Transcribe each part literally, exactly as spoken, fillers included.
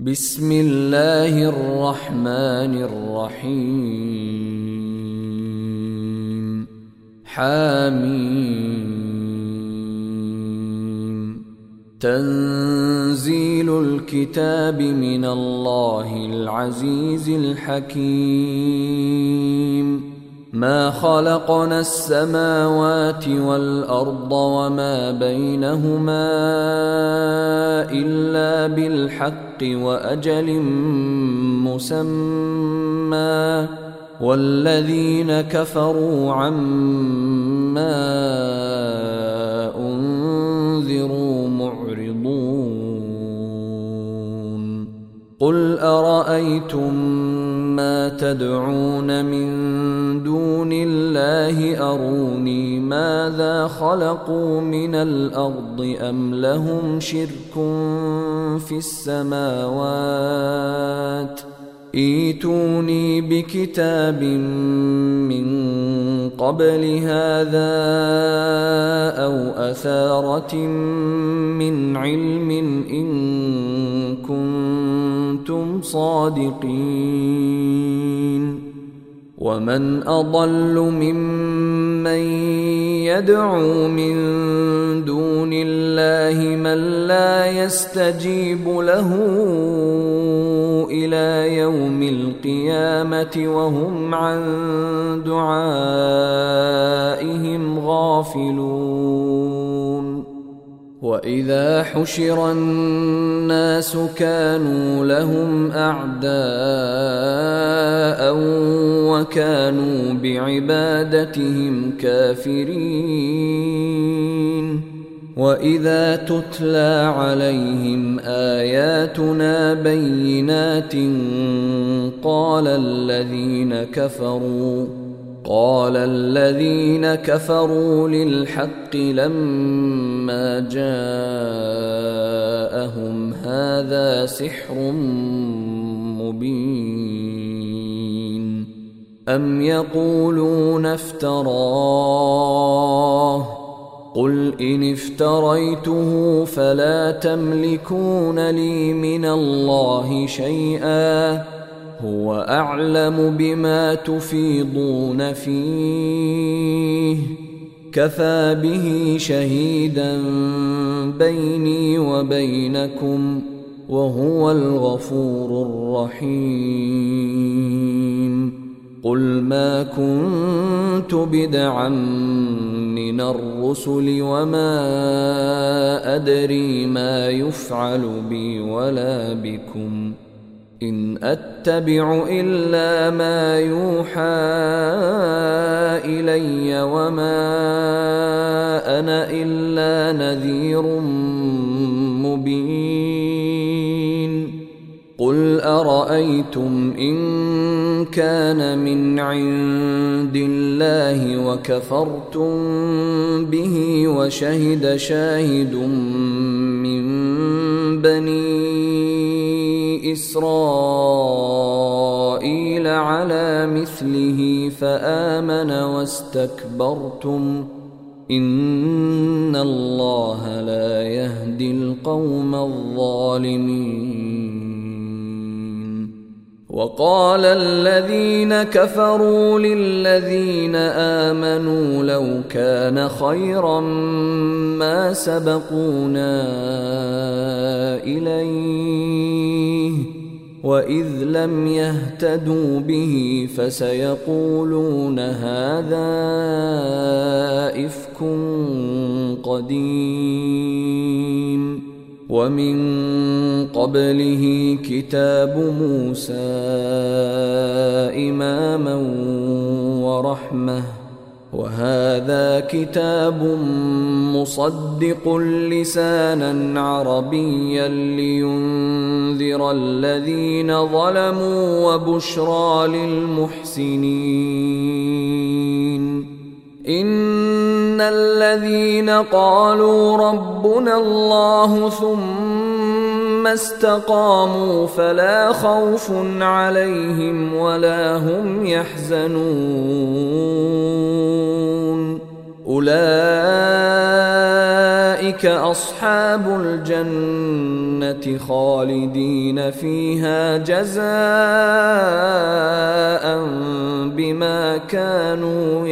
بسم الله الرحمن الرحيم. حاميم. تنزيل الكتاب من الله العزيز الحكيم. ما خلقنا السماوات والأرض وما بينهما إلا بالحق وأجل مسمى، والذين كفروا عما أنذروا معرضون. قل أرأيتم ما تدعون من دون الله أروني ماذا خلقوا من الأرض أم لهم شرك في السماوات ائتوني بكتاب من قبل هذا أو أثارة من علم إن كنتم صادقين. ومن أضل ممن يدعو من دون الله من لا يستجيب له إلى يوم القيامة وهم عن دعائهم غافلون. وإذا حشر الناس كانوا لهم أعداء وكانوا بعبادتهم كافرين. وإذا تتلى عليهم آياتنا بينات قال الذين كفروا قال الذين كفروا للحق لما جاءهم هذا سحر مبين. أم يقولون افتراه قل إن افتريته فلا تملكون لي من الله شيئا هو أعلم بما تفيضون فيه كفى به شهيدا بيني وبينكم وهو الغفور الرحيم. قل ما كنت بدعا من الرسل وما أدري ما يفعل بي ولا بكم إن أتبع إلا ما يوحى إلي وما أنا إلا نذير مبين. قل أرأيتم إن كان من عند الله وكفرتم به وشهد شاهد من بني إسرائيل على مثله فآمن واستكبرتم إن الله لا يهدي القوم الظالمين. وقال الذين كفروا للذين آمنوا لو كان خيرا ما سبقونا إليه وإذ لم يهتدوا به فسيقولون هذا إفك قديم. ومن قبله كتاب موسى إماما ورحمة وهذا كتاب مصدق لسانا عربيا لينذر الذين ظلموا وبشرى للمحسنين. إن الذين قالوا ربنا الله ثم استقاموا فلا خوف عليهم ولا هم يحزنون. أولئك أصحاب الجنة خالدين فيها جزاء بما كانوا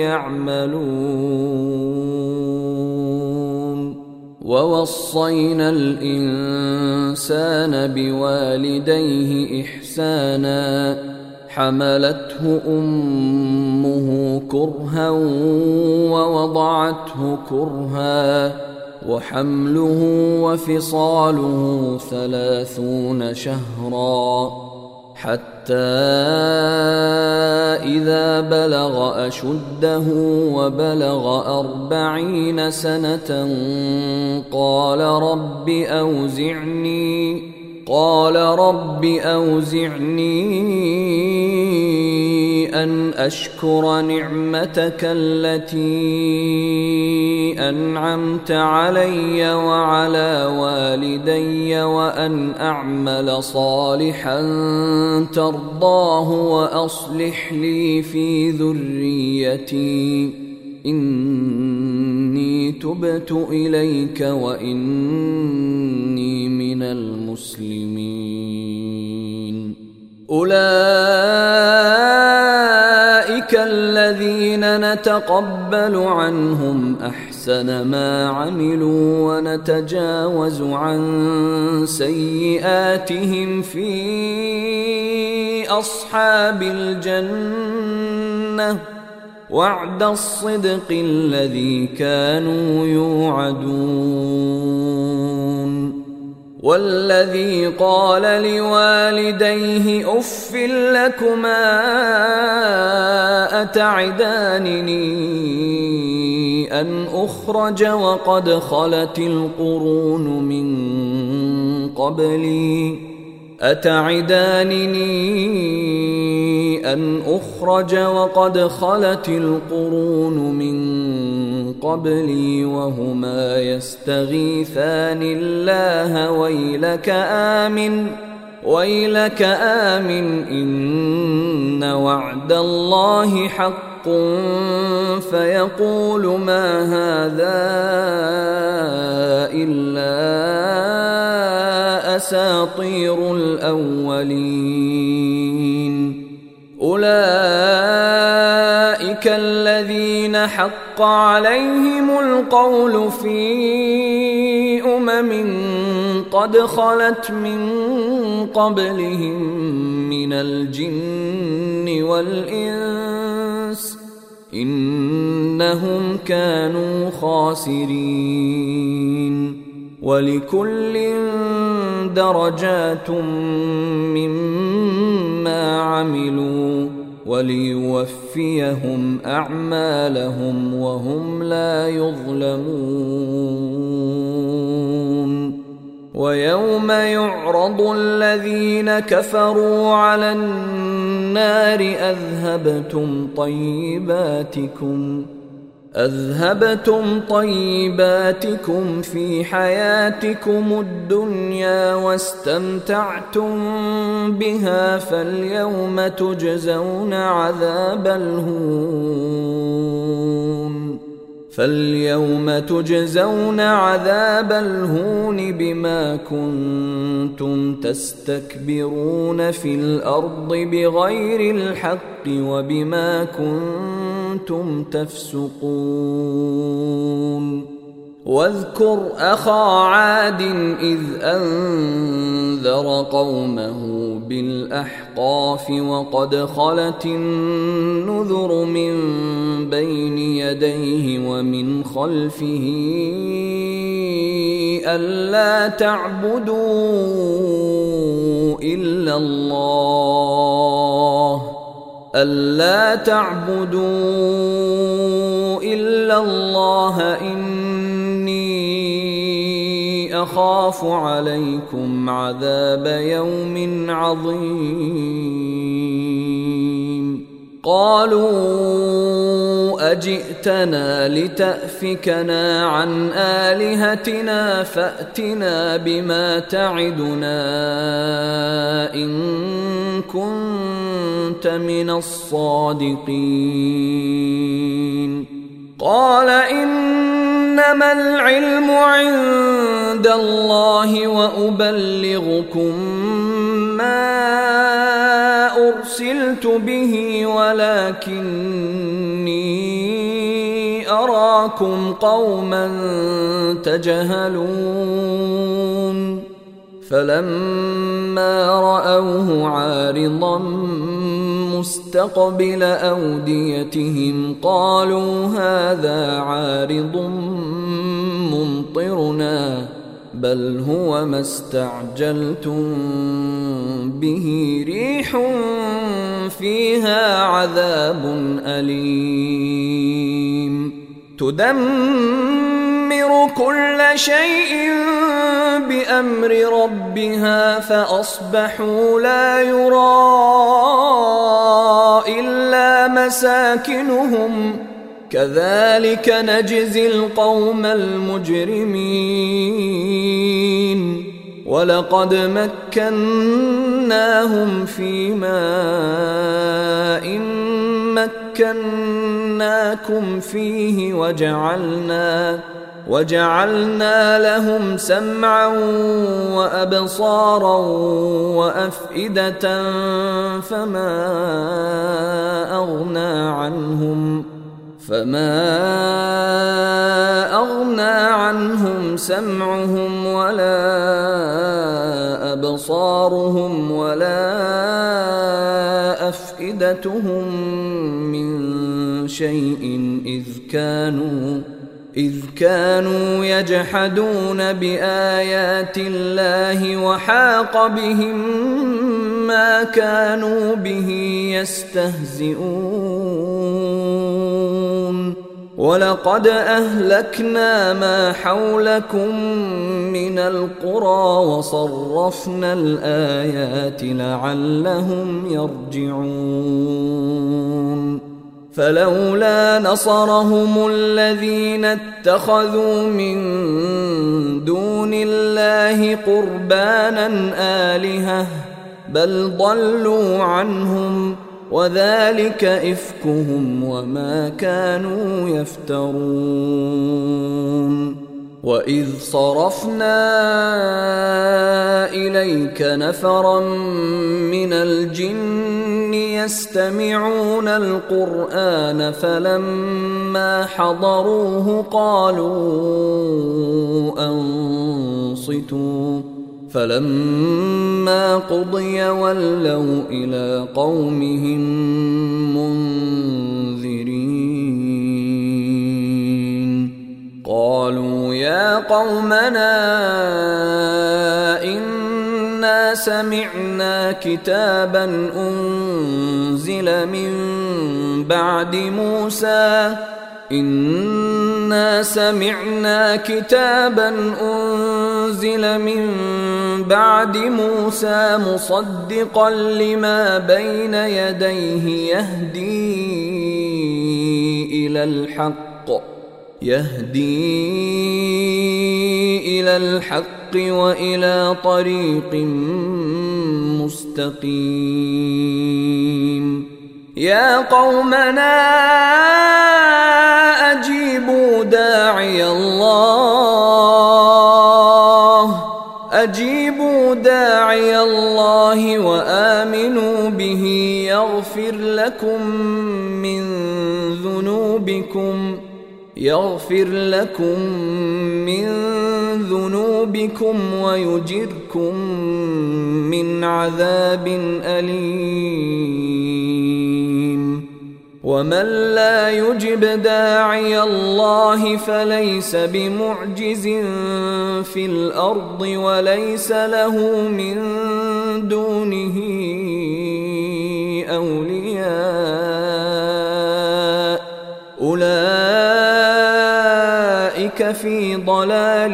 يعملون. ووصينا الإنسان بوالديه إحسانا حملته أمه كرها ووضعته كرها وحمله وفصاله ثلاثون شهرا حتى إذا بلغ أشده وبلغ أربعين سنة قال رب أوزعني قال رب أوزعني أن أشكر نعمتك التي أنعمت علي وعلى والدي وأن أعمل صالحا ترضاه وأصلح لي في ذريتي إني تبت إليك وإني من المسلمين. أولئك الذين نتقبل عنهم أحسن ما عملوا ونتجاوز عن سيئاتهم في أصحاب الجنة وعد الصدق الذي كانوا يوعدون. والذي قال لوالديه أف لكما أتعدانني أن أخرج وقد خلت القرون من قبلي أتعدانني أن أخرج وقد خلت القرون من قبلي وهما يستغيثان الله ويلك آمن ويلك آمن إن وعد الله حق فيقول ما هذا إلا أساطير الأولين. أولئك الذين حق عليهم القول في أمم قد خلت من قبلهم من الجن والإنس إنهم كانوا خاسرين. ولكل درجات مما عملوا وليوفيهم أعمالهم وهم لا يظلمون. ويوم يعرض الذين كفروا على النار أذهبتم طيباتكم أذهبتم طيباتكم في حياتكم الدنيا واستمتعتم بها فاليوم تجزون عذاب الهون فاليوم تجزون عذاب الهون بما كنتم تستكبرون في الأرض بغير الحق وبما كنتم تفسقون. واذكر أخا عاد إذ أنذر قومه بالأحقاف وقد خلت النذر من بين يديه ومن خلفه ألا تعبدوا إلا الله ألا تعبدوا إلا الله إني أخاف عليكم عذاب يوم عظيم. قالوا أجئتنا لتأفكنا عن آلهتنا فأتنا بما تعدنا إن كنت من الصادقين. قال إنما العلم عند الله وأبلغكم ما أرسلت به ولكني أراكم قوما تجهلون فلما رأوه عارضا مستقبل أوديتهم قالوا هذا عارض ممطرنا بل هو ما استعجلتم به ريح فيها عذاب أليم تدمر كل شيء بأمر ربها فأصبحوا لا يرى إلا مساكنهم كذلك نجزي القوم المجرمين ولقد مكناهم في ماء مكناكم فيه وجعلنا وجعلنا لهم سمعا وأبصارا وأفئدة فما أغنى عنهم فما أغنى عنهم سمعهم ولا أبصارهم ولا أفئدتهم من شيء إذ كانوا إذ كانوا يجحدون بآيات الله وحاق بهم ما كانوا به يستهزئون ولقد أهلكنا ما حولكم من القرى وصرفنا الآيات لعلهم يرجعون فلولا نصرهم الذين اتخذوا من دون الله قربانا آلهة بل ضلوا عنهم وذلك إفكهم وما كانوا يفترون وإذ صرفنا إليك نفرا من الجن يستمعون القرآن فلما حضروه قالوا أنصتوا فلما قضي ولوا إلى قومهم منذرين قالوا يا قومنا إنا سمعنا كتابا أنزل من بعد موسى إنا سمعنا كتابا أنزل من بعد موسى مصدقا لما بين يديه يهدي إلى الحق يهدي إلى الحق وإلى طريق مستقيم يا قومنا أجيبوا داعي الله أجيبوا داعي الله وآمنوا به يغفر لكم من ذنوبكم يغفر لكم من ذنوبكم ويجركم من عذاب أليم ومن لا يجب داعي الله فليس بمعجز في الأرض وليس له من دونه أولياء أولئك في ضلال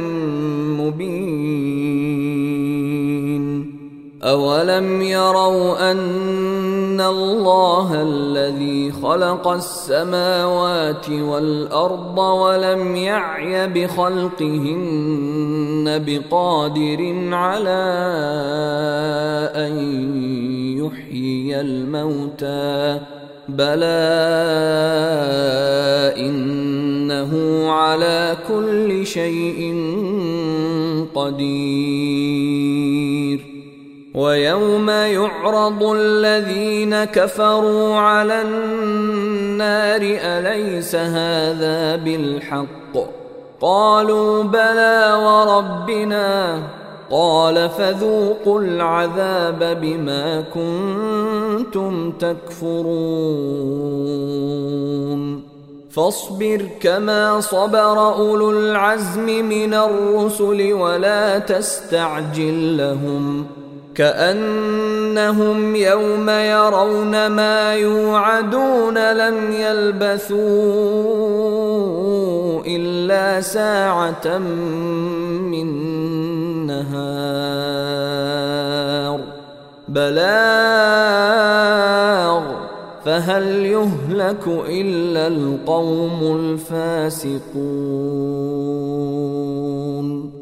مبين أولم يروا أن الله الذي خلق السماوات والأرض ولم يعي بخلقهن بقادر على أن يحيي الموتى بلى إن قدير. ويوم يعرض الذين كفروا على النار أليس هذا بالحق؟ قالوا بلى وربنا. قال فذوقوا العذاب بما كنتم تكفرون. فاصبر كما صبر أولو العزم من الرسل ولا تستعجل لهم، كأنهم يوم يرون ما يوعدون لم يلبثوا إلا ساعة من نهار بلاغ فهل يهلك إلا القوم الفاسقون.